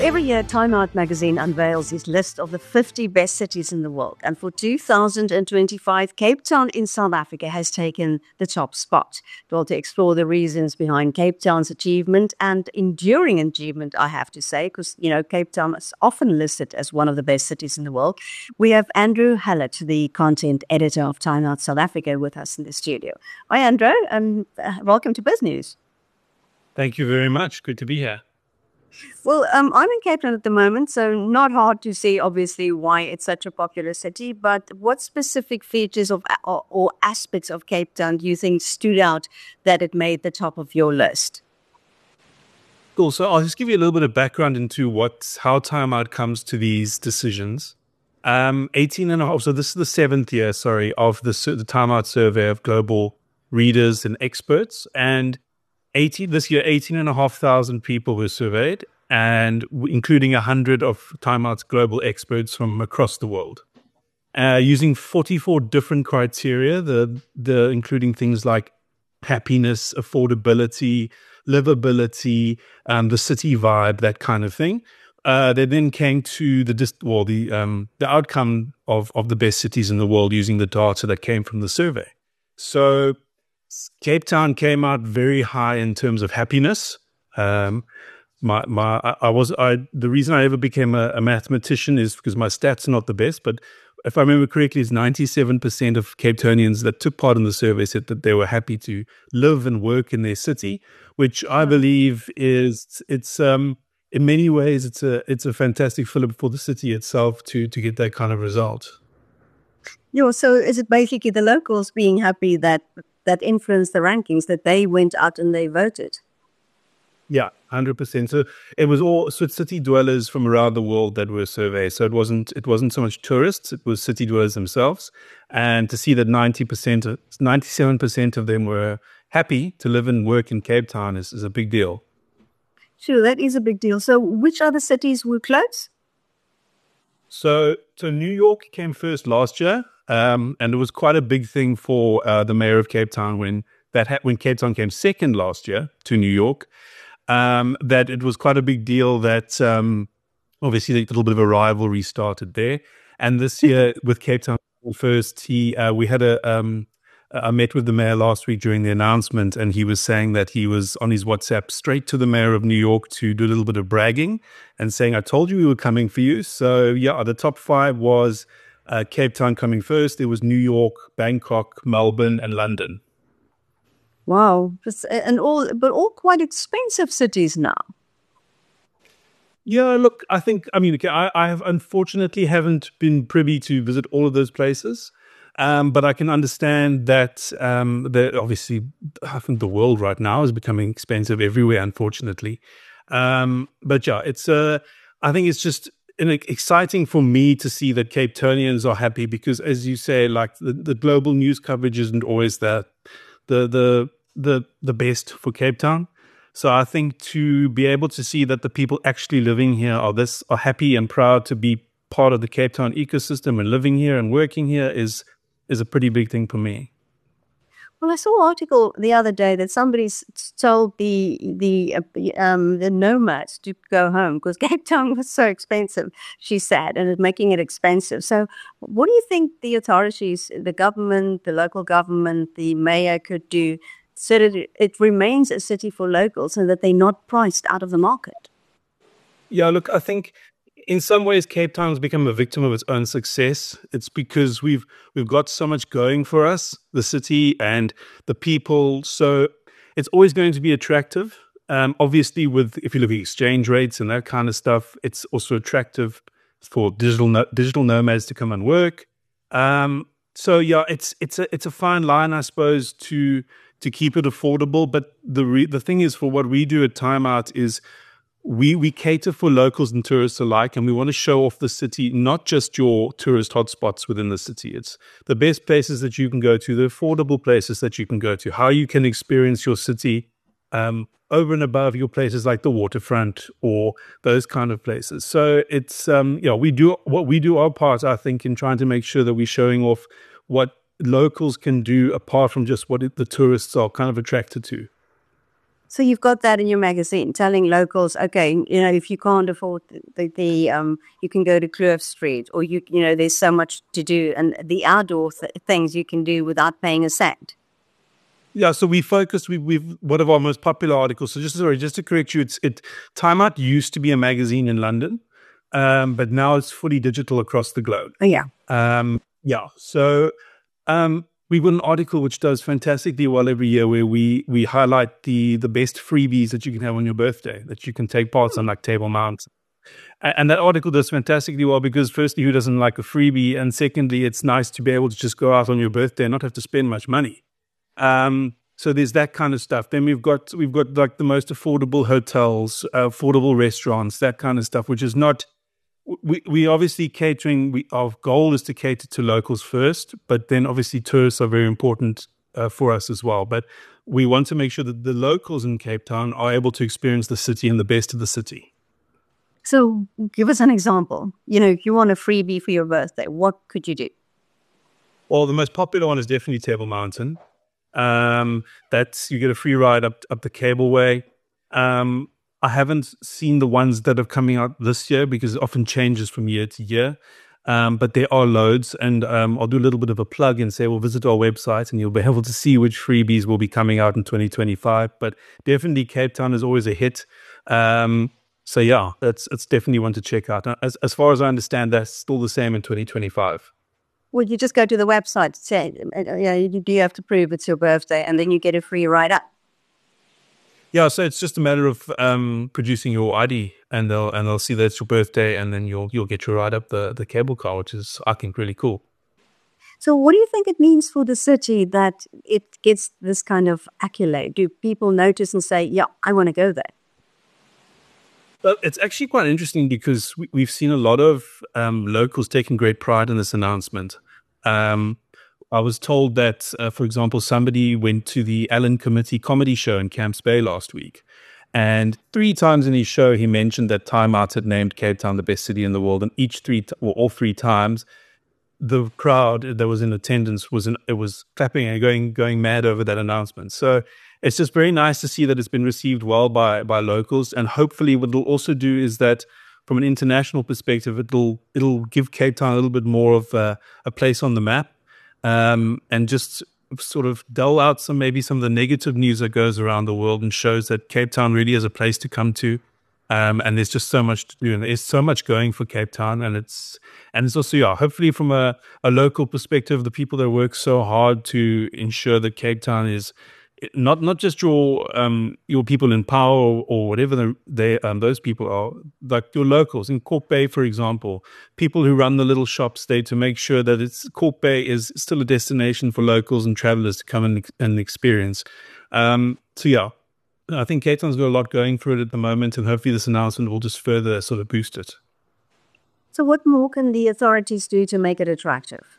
Every year, Time Out magazine unveils its list of the 50 best cities in the world. And for 2025, Cape Town in South Africa has taken the top spot. Well, to explore the reasons behind Cape Town's achievement and enduring achievement, I have to say, because, Cape Town is often listed as one of the best cities in the world. We have Andrew Hallett, the content editor of Time Out South Africa, with us in the studio. Hi, Andrew, and welcome to BizNews. Thank you very much. Good to be here. Well, I'm in Cape Town at the moment, so not hard to see, obviously, why it's such a popular city. But what specific features or aspects of Cape Town do you think stood out that it made the top of your list? Cool. So I'll just give you a little bit of background into how Time Out comes to these decisions. 18 and a half. So this is the 7th year, of the Time Out survey of global readers and experts, and this year, 18,500 people were surveyed, and including 100 of Time Out's global experts from across the world, using 44 different criteria, including things like happiness, affordability, livability, the city vibe, that kind of thing. They then came to the outcome of the best cities in the world using the data that came from the survey. So Cape Town came out very high in terms of happiness. The reason I ever became a mathematician is because my stats are not the best, but if I remember correctly, it's 97% of Cape Townians that took part in the survey said that they were happy to live and work in their city, which I believe it's in many ways it's a fantastic fillip for the city itself to get that kind of result. Yeah, so is it basically the locals being happy that influenced the rankings, that they went out and they voted? Yeah, 100%. So it was city dwellers from around the world that were surveyed. So it wasn't so much tourists; it was city dwellers themselves. And to see that 97% of them were happy to live and work in Cape Town is a big deal. Sure, that is a big deal. So which other cities were close? So New York came first last year. And it was quite a big thing for the mayor of Cape Town when Cape Town came second last year to New York. That it was quite a big deal that obviously a little bit of a rivalry started there. And this year with Cape Town first, I met with the mayor last week during the announcement, and he was saying that he was on his WhatsApp straight to the mayor of New York to do a little bit of bragging and saying, "I told you we were coming for you." So yeah, the top 5 was Cape Town coming first. There was New York, Bangkok, Melbourne, and London. Wow, but all quite expensive cities now. Yeah, look, I have unfortunately haven't been privy to visit all of those places, but I can understand that obviously I think the world right now is becoming expensive everywhere, unfortunately. But yeah, I think it's just exciting for me to see that Cape Townians are happy because, as you say, like the global news coverage isn't always the best for Cape Town. So I think to be able to see that the people actually living here are happy and proud to be part of the Cape Town ecosystem and living here and working here is a pretty big thing for me. Well, I saw an article the other day that somebody told the nomads to go home because Cape Town was so expensive, she said, and it's making it expensive. So what do you think the authorities, the government, the local government, the mayor could do so that it remains a city for locals and that they're not priced out of the market? Yeah, look, I think in some ways, Cape Town has become a victim of its own success. It's because we've got so much going for us, the city and the people. So it's always going to be attractive. Obviously, if you look at exchange rates and that kind of stuff, it's also attractive for digital nomads to come and work. So yeah, it's a fine line, I suppose, to keep it affordable. But the thing is, for what we do at Time Out is we cater for locals and tourists alike, and we want to show off the city, not just your tourist hotspots within the city. It's the best places that you can go to, the affordable places that you can go to, how you can experience your city over and above your places like the waterfront or those kind of places. So it's we do our part, I think, in trying to make sure that we're showing off what locals can do apart from just what the tourists are kind of attracted to. So you've got that in your magazine, telling locals, okay, if you can't afford you can go to Kloof Street, or there's so much to do, and the outdoor things you can do without paying a cent. Yeah, so we focused. We've one of our most popular articles. So just to correct you, Time Out used to be a magazine in London, but now it's fully digital across the globe. Oh yeah, yeah. So we've got an article which does fantastically well every year, where we highlight the best freebies that you can have on your birthday, that you can take part on, like Table Mount. And that article does fantastically well because, firstly, who doesn't like a freebie? And secondly, it's nice to be able to just go out on your birthday and not have to spend much money. So there's that kind of stuff. Then we've got like the most affordable hotels, affordable restaurants, that kind of stuff, which is not. We obviously catering. Our goal is to cater to locals first, but then obviously tourists are very important for us as well. But we want to make sure that the locals in Cape Town are able to experience the city and the best of the city. So give us an example. If you want a freebie for your birthday, what could you do? Well, the most popular one is definitely Table Mountain. That's, you get a free ride up the cableway. I haven't seen the ones that are coming out this year because it often changes from year to year. But there are loads, and I'll do a little bit of a plug and say, well, visit our website and you'll be able to see which freebies will be coming out in 2025. But definitely Cape Town is always a hit. So yeah, it's definitely one to check out. As far as I understand, that's still the same in 2025. Well, you just go to the website, say, do you have to prove it's your birthday, and then you get a free ride up. Yeah, so it's just a matter of producing your ID, and they'll see that it's your birthday, and then you'll get your ride up the cable car, which is, I think, really cool. So what do you think it means for the city that it gets this kind of accolade? Do people notice and say, yeah, I want to go there? Well, it's actually quite interesting because we've seen a lot of locals taking great pride in this announcement. I was told that, for example, somebody went to the Allen Committee comedy show in Camps Bay last week. And 3 times in his show, he mentioned that Time Out had named Cape Town the best city in the world. And all 3 times, the crowd that was in attendance was clapping and going mad over that announcement. So it's just very nice to see that it's been received well by locals. And hopefully what it'll also do is that, from an international perspective, it'll give Cape Town a little bit more of a place on the map, and just sort of dull out maybe some of the negative news that goes around the world, and shows that Cape Town really is a place to come to. And there's just so much to do, and there's so much going for Cape Town, and it's also, yeah, hopefully from a local perspective, the people that work so hard to ensure that Cape Town is not just your people in power or whatever those people are, like your locals in Kalk Bay, for example, people who run the little shops there, to make sure that Kalk Bay is still a destination for locals and travelers to come and experience. So yeah, I think Cape Town's got a lot going for it at the moment, and hopefully this announcement will just further sort of boost it. So what more can the authorities do to make it attractive?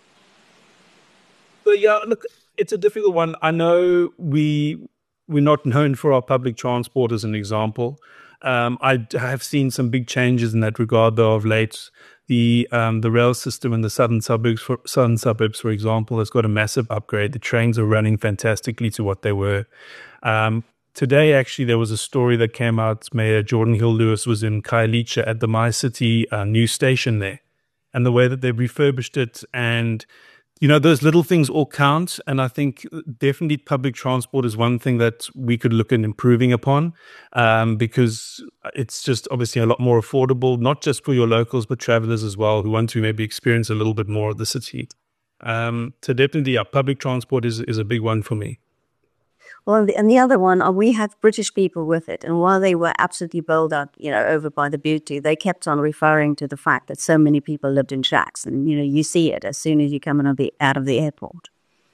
But yeah, look, it's a difficult one. I know we're not known for our public transport, as an example. I have seen some big changes in that regard, though, of late. The rail system in the southern suburbs, for example, has got a massive upgrade. The trains are running fantastically to what they were. Today, actually, there was a story that came out. Mayor Jordan Hill-Lewis was in Khayelitsha at the MyCity new station there, and the way that they've refurbished it, and those little things all count. And I think definitely public transport is one thing that we could look at improving upon, because it's just obviously a lot more affordable, not just for your locals, but travelers as well, who want to maybe experience a little bit more of the city. So definitely, yeah, public transport is a big one for me. Well, and the other one, we had British people with it, and while they were absolutely bowled out, over by the beauty, they kept on referring to the fact that so many people lived in shacks, and you see it as soon as you come out of the airport.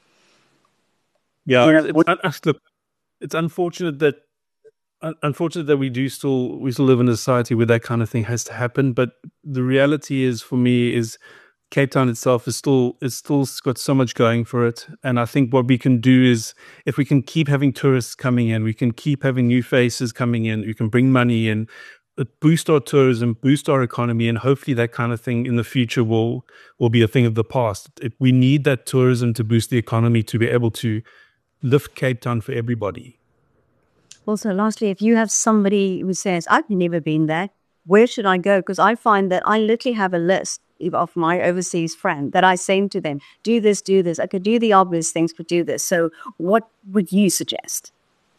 Yeah, it's unfortunate that we still live in a society where that kind of thing has to happen. But the reality is, for me, is Cape Town itself is still got so much going for it. And I think what we can do is, if we can keep having tourists coming in, we can keep having new faces coming in, we can bring money in, boost our tourism, boost our economy, and hopefully that kind of thing in the future will be a thing of the past. We need that tourism to boost the economy, to be able to lift Cape Town for everybody. Also, lastly, if you have somebody who says, I've never been there, where should I go? Because I find that I literally have a list of my overseas friend that I send to them, do this, do this. I could do the obvious things, but do this. So what would you suggest?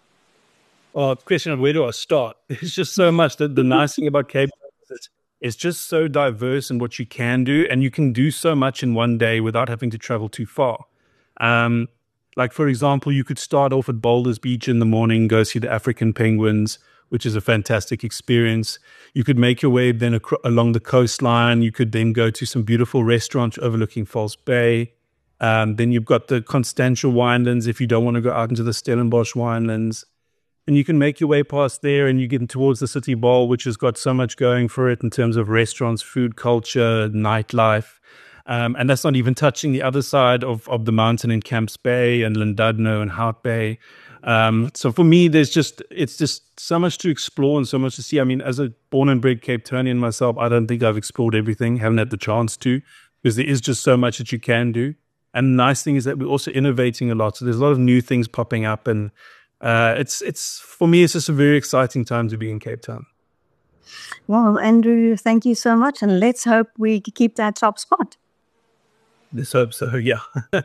Oh, question of where do I start? There's just so much. The nice thing about Cape Town is it's just so diverse in what you can do, and you can do so much in one day without having to travel too far. Um, like, for example, you could start off at Boulders Beach in the morning, go see the African penguins, which is a fantastic experience. You could make your way then along the coastline. You could then go to some beautiful restaurants overlooking False Bay. Then you've got the Constantia winelands if you don't want to go out into the Stellenbosch winelands. And you can make your way past there and you get towards the City Bowl, which has got so much going for it in terms of restaurants, food culture, nightlife. And that's not even touching the other side of the mountain in Camps Bay and Llandudno and Hout Bay. So for me, it's just so much to explore and so much to see. I mean, as a born and bred Cape Townian myself, I don't think I've explored everything, haven't had the chance to, because there is just so much that you can do. And the nice thing is that we're also innovating a lot. So there's a lot of new things popping up, and it's for me, it's just a very exciting time to be in Cape Town. Well, Andrew, thank you so much, and let's hope we keep that top spot. Let's hope so, yeah.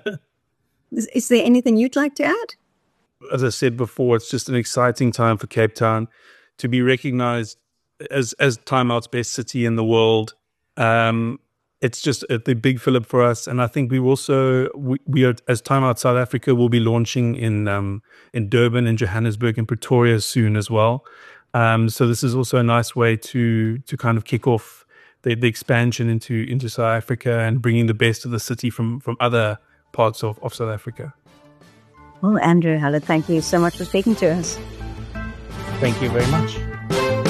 Is there anything you'd like to add? As I said before, it's just an exciting time for Cape Town to be recognized as Time Out's best city in the world. It's just the big fillip for us, and I think we are, as Time Out South Africa, will be launching in Durban, in Johannesburg, and Pretoria soon as well. So this is also a nice way to kind of kick off the expansion into South Africa and bringing the best of the city from other parts of South Africa. Well, Andrew Hallett, thank you so much for speaking to us. Thank you very much.